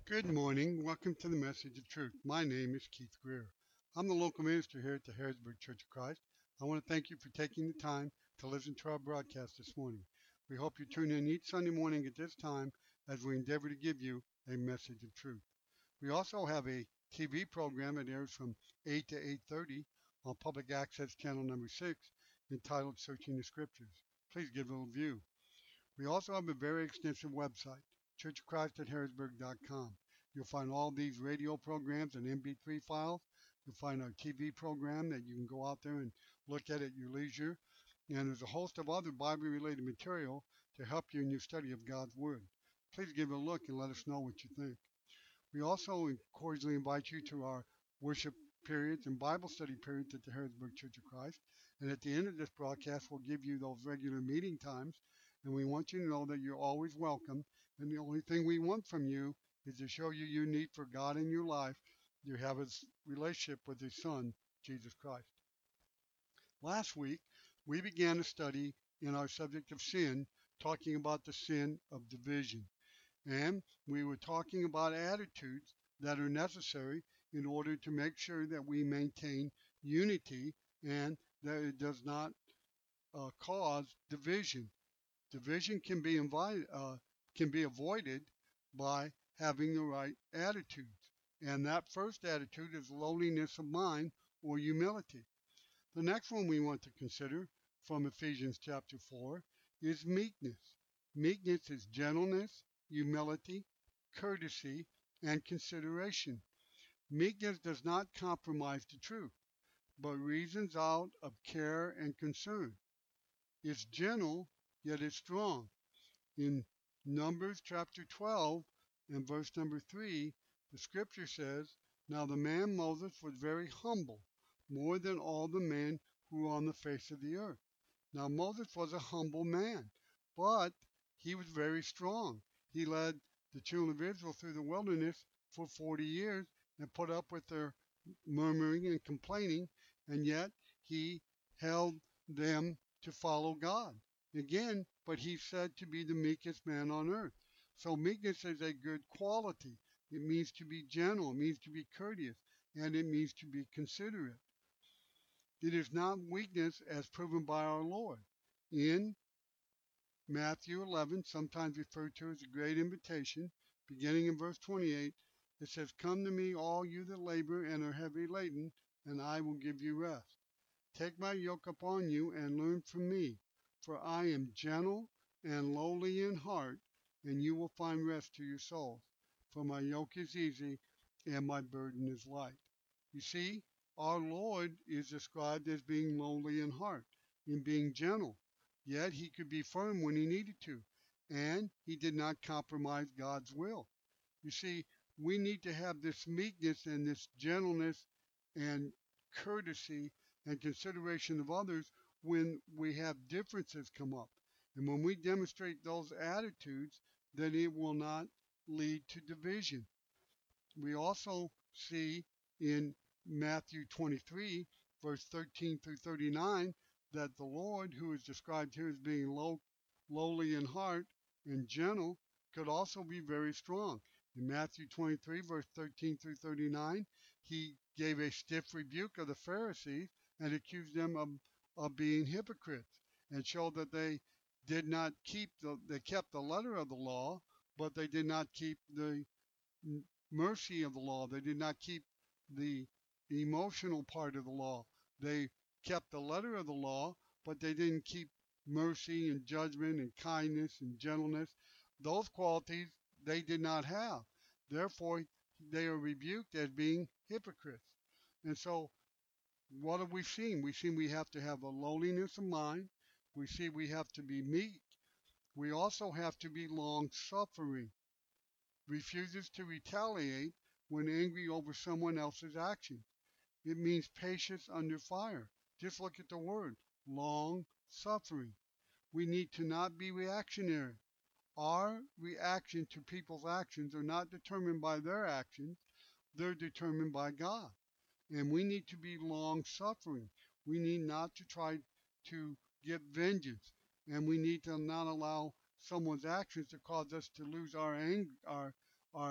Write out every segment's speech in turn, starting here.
Good morning. Welcome to the Message of Truth. My name is Keith Greer. I'm the local minister here at the Harrisburg Church of Christ. I want to thank you for taking the time to listen to our broadcast this morning. We hope you tune in each Sunday morning at this time as we endeavor to give you a message of truth. We also have a TV program that airs from 8 to 8:30 on public access channel number 6 entitled Searching the Scriptures. Please give it a view. We also have a very extensive website, churchofchrist@harrisburg.com. You'll find all these radio programs and MP3 files. You'll find our TV program that you can go out there and look at your leisure. And there's a host of other Bible-related material to help you in your study of God's Word. Please give it a look and let us know what you think. We also cordially invite you to our worship periods and Bible study periods at the Harrisburg Church of Christ. And at the end of this broadcast, we'll give you those regular meeting times. And we want you to know that you're always welcome. And the only thing we want from you is to show you your need for God in your life. You have a relationship with His Son, Jesus Christ. Last week, we began a study in our subject of sin, talking about the sin of division. And we were talking about attitudes that are necessary in order to make sure that we maintain unity and that it does not cause division. Division can be avoided by having the right attitudes. And that first attitude is lowliness of mind or humility. The next one we want to consider from Ephesians chapter 4 is meekness. Meekness is gentleness, humility, courtesy, and consideration. Meekness does not compromise the truth, but reasons out of care and concern. It's gentle, yet it's strong. In Numbers chapter 12 and verse number 3, the scripture says, "Now the man Moses was very humble, more than all the men who were on the face of the earth." Now Moses was a humble man, but he was very strong. He led the children of Israel through the wilderness for 40 years and put up with their murmuring and complaining, and yet he held them to follow God. Again, but he's said to be the meekest man on earth. So meekness is a good quality. It means to be gentle, it means to be courteous, and it means to be considerate. It is not weakness as proven by our Lord. In Matthew 11, sometimes referred to as the Great Invitation, beginning in verse 28, it says, "Come to me, all you that labor and are heavy laden, and I will give you rest. Take my yoke upon you and learn from me, for I am gentle and lowly in heart, and you will find rest to your souls. For my yoke is easy and my burden is light." You see, our Lord is described as being lowly in heart, in being gentle. Yet he could be firm when he needed to, and he did not compromise God's will. You see, we need to have this meekness and this gentleness and courtesy and consideration of others when we have differences come up. And when we demonstrate those attitudes, then it will not lead to division. We also see in Matthew 23, verse 13 through 39, that the Lord, who is described here as being lowly in heart and gentle, could also be very strong. In Matthew 23, verse 13 through 39, he gave a stiff rebuke of the Pharisees and accused them of being hypocrites, and showed that they did not they kept the letter of the law, but they did not keep the mercy of the law. They did not keep the emotional part of the law. They kept the letter of the law, but they didn't keep mercy and judgment and kindness and gentleness. Those qualities they did not have. Therefore, they are rebuked as being hypocrites. And so, what have we seen? We've seen we have to have a lowliness of mind. We see we have to be meek. We also have to be long-suffering. Refuses to retaliate when angry over someone else's actions. It means patience under fire. Just look at the word, long suffering. We need to not be reactionary. Our reaction to people's actions are not determined by their actions, they're determined by God. And we need to be long suffering. We need not to try to get vengeance. And we need to not allow someone's actions to cause us to lose our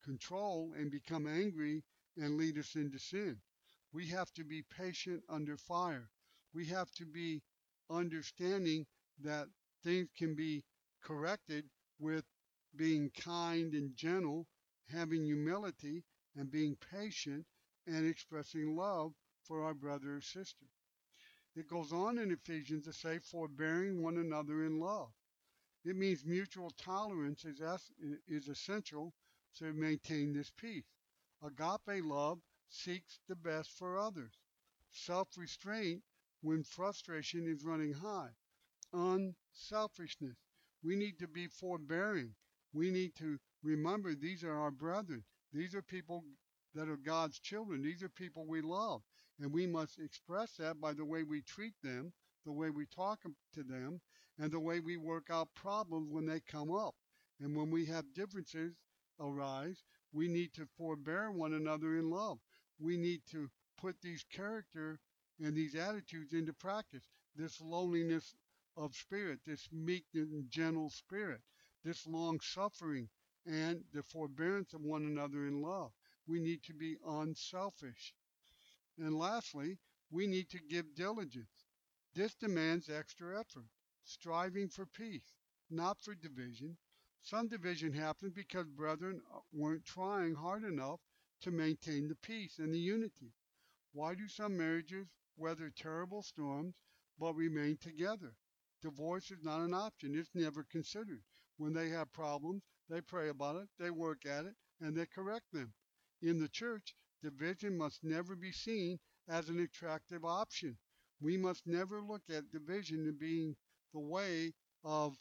control and become angry and lead us into sin. We have to be patient under fire. We have to be understanding that things can be corrected with being kind and gentle, having humility, and being patient and expressing love for our brother or sister. It goes on in Ephesians to say, forbearing one another in love. It means mutual tolerance is essential to maintain this peace. Agape love seeks the best for others. Self-restraint when frustration is running high. Unselfishness. We need to be forbearing. We need to remember these are our brethren. These are people that are God's children. These are people we love. And we must express that by the way we treat them, the way we talk to them, and the way we work out problems when they come up. And when we have differences arise, we need to forbear one another in love. We need to put these character and these attitudes into practice. This lowliness of spirit, this meek and gentle spirit, this long suffering, and the forbearance of one another in love. We need to be unselfish. And lastly, we need to give diligence. This demands extra effort, striving for peace, not for division. Some division happens because brethren weren't trying hard enough to maintain the peace and the unity. Why do some marriages weather terrible storms but remain together? Divorce is not an option. It's never considered. When they have problems, they pray about it, they work at it, and they correct them. In the church, division must never be seen as an attractive option. We must never look at division as being the way of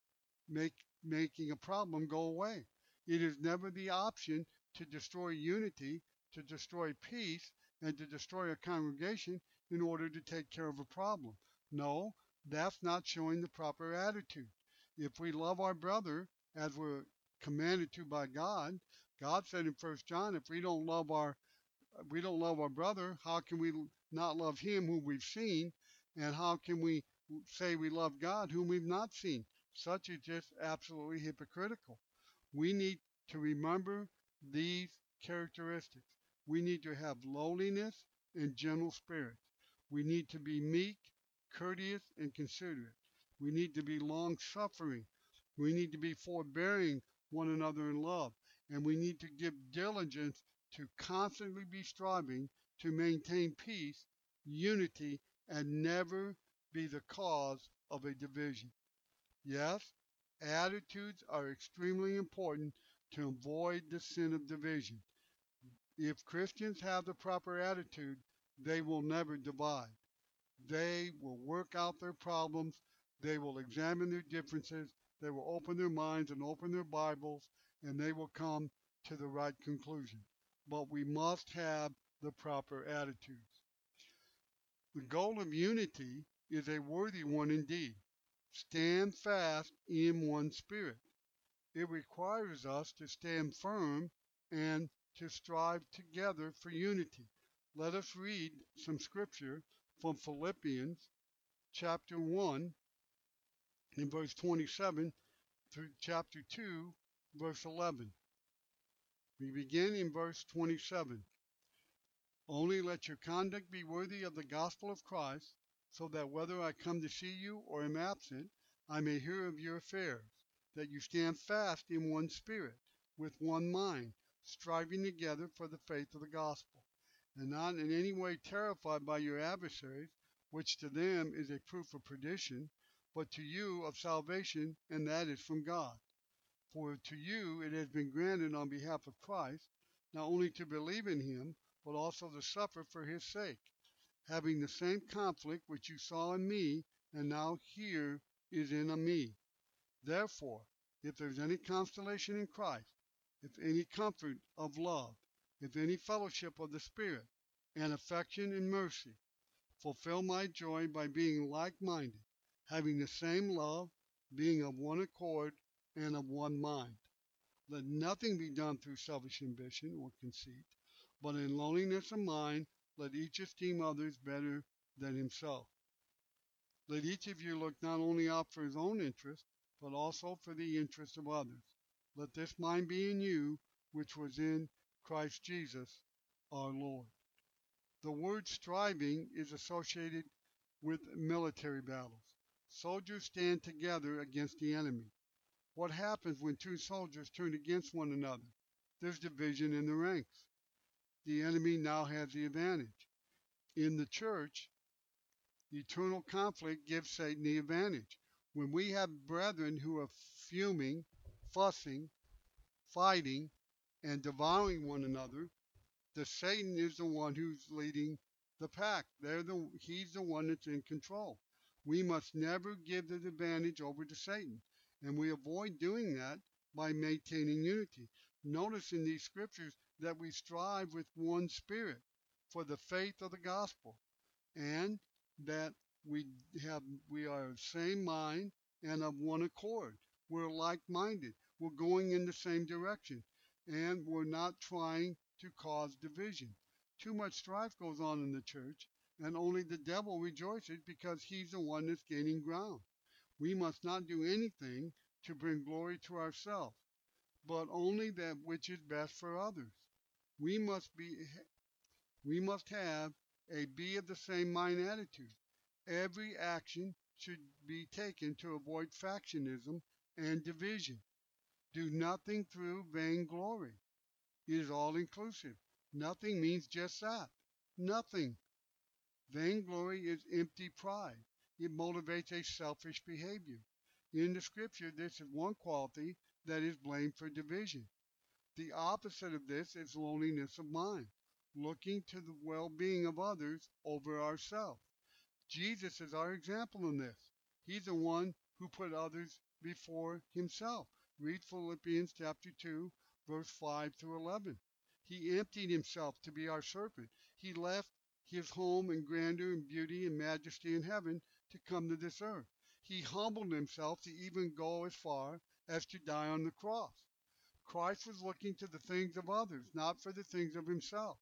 making a problem go away. It is never the option to destroy unity, to destroy peace, and to destroy a congregation in order to take care of a problem. No, that's not showing the proper attitude. If we love our brother as we're commanded to by God, God said in 1 John, if we don't love our brother, how can we not love him whom we've seen? And how can we say we love God whom we've not seen? Such is just absolutely hypocritical. We need to remember these characteristics. We need to have lowliness and gentle spirit. We need to be meek, courteous, and considerate. We need to be long suffering. We need to be forbearing one another in love. And we need to give diligence to constantly be striving to maintain peace, unity, and never be the cause of a division. Yes, attitudes are extremely important to avoid the sin of division. If Christians have the proper attitude, they will never divide. They will work out their problems. They will examine their differences. They will open their minds and open their Bibles, and they will come to the right conclusion. But we must have the proper attitudes. The goal of unity is a worthy one indeed. Stand fast in one spirit. It requires us to stand firm and to strive together for unity. Let us read some scripture from Philippians chapter 1 in verse 27 through chapter 2 verse 11. We begin in verse 27. Only let your conduct be worthy of the gospel of Christ, so that whether I come to see you or am absent, I may hear of your affairs, that you stand fast in one spirit, with one mind, striving together for the faith of the gospel, and not in any way terrified by your adversaries, which to them is a proof of perdition, but to you of salvation, and that is from God. For to you it has been granted on behalf of Christ, not only to believe in him, but also to suffer for his sake, having the same conflict which you saw in me, and now here is in me. Therefore, if there is any consolation in Christ, if any comfort of love, if any fellowship of the Spirit, and affection and mercy, fulfill my joy by being like-minded, having the same love, being of one accord and of one mind. Let nothing be done through selfish ambition or conceit, but in lowliness of mind, let each esteem others better than himself. Let each of you look not only out for his own interest, but also for the interest of others. Let this mind be in you, which was in Christ Jesus our Lord. The word striving is associated with military battles. Soldiers stand together against the enemy. What happens when two soldiers turn against one another? There's division in the ranks. The enemy now has the advantage. In the church, eternal conflict gives Satan the advantage. When we have brethren who are fuming, fussing, fighting, and devouring one another, the Satan is the one who's leading the pack. He's the one that's in control. We must never give the advantage over to Satan, and we avoid doing that by maintaining unity. Notice in these scriptures that we strive with one spirit for the faith of the gospel, and that we are of same mind and of one accord. We're like-minded. We're going in the same direction, and we're not trying to cause division. Too much strife goes on in the church, and only the devil rejoices because he's the one that's gaining ground. We must not do anything to bring glory to ourselves, but only that which is best for others. We must have a be of the same mind attitude. Every action should be taken to avoid factionism and division. Do nothing through vainglory. It is all inclusive. Nothing means just that. Nothing. Vainglory is empty pride. It motivates a selfish behavior. In the scripture, this is one quality that is blamed for division. The opposite of this is loneliness of mind, looking to the well-being of others over ourselves. Jesus is our example in this. He's the one who put others before himself. Read Philippians chapter 2, verse 5 through 11. He emptied himself to be our servant. He left his home and grandeur and beauty and majesty in heaven to come to this earth. He humbled himself to even go as far as to die on the cross. Christ was looking to the things of others, not for the things of himself.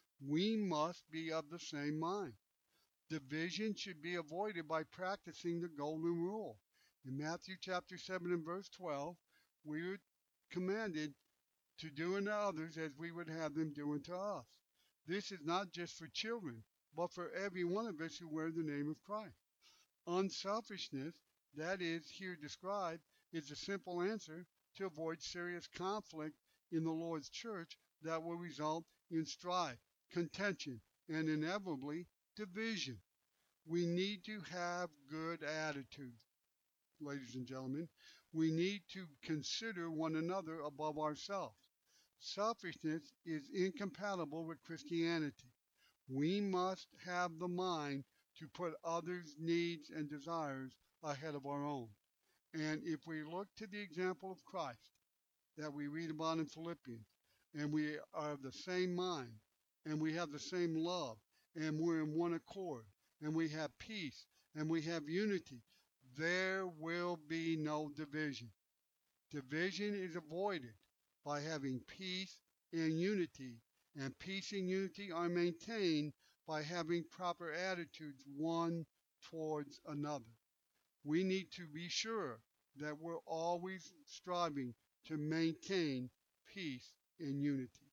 We must be of the same mind. Division should be avoided by practicing the golden rule. In Matthew chapter 7 and verse 12, we are commanded to do unto others as we would have them do unto us. This is not just for children, but for every one of us who wear the name of Christ. Unselfishness, that is here described, is a simple answer to avoid serious conflict in the Lord's church that will result in strife, contention, and inevitably division. We need to have good attitudes, ladies and gentlemen. We need to consider one another above ourselves. Selfishness is incompatible with Christianity. We must have the mind to put others' needs and desires ahead of our own. And if we look to the example of Christ that we read about in Philippians, and we are of the same mind, and we have the same love, and we're in one accord, and we have peace, and we have unity, there will be no division. Division is avoided by having peace and unity, and peace and unity are maintained by having proper attitudes one towards another. We need to be sure that we're always striving to maintain peace and unity.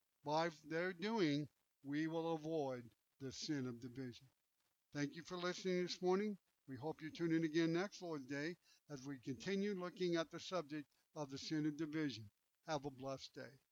By their doing, we will avoid the sin of division. Thank you for listening this morning. We hope you tune in again next Lord's Day as we continue looking at the subject of the sin of division. Have a blessed day.